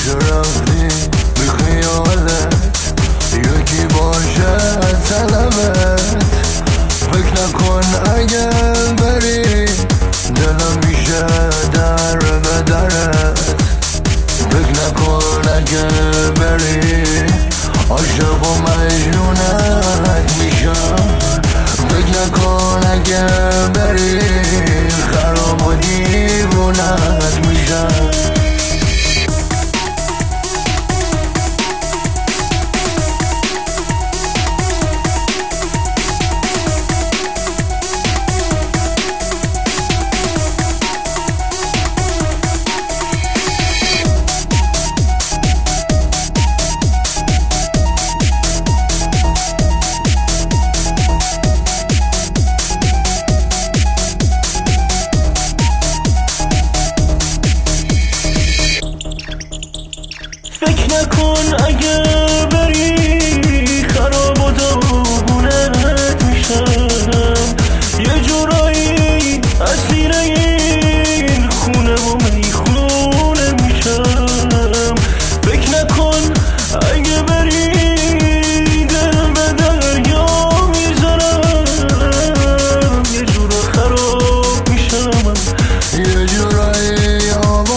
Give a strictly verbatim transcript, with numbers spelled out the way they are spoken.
کجا رفتی بی خیالت یکی باشه از طلبت فکر نکن اگه بری دلم میشه در به درت فکر نکن اگه بری عاشق و مجنونت میشم فکر نکن اگه بری خراب و دیوونت میشم فکر نکن اگه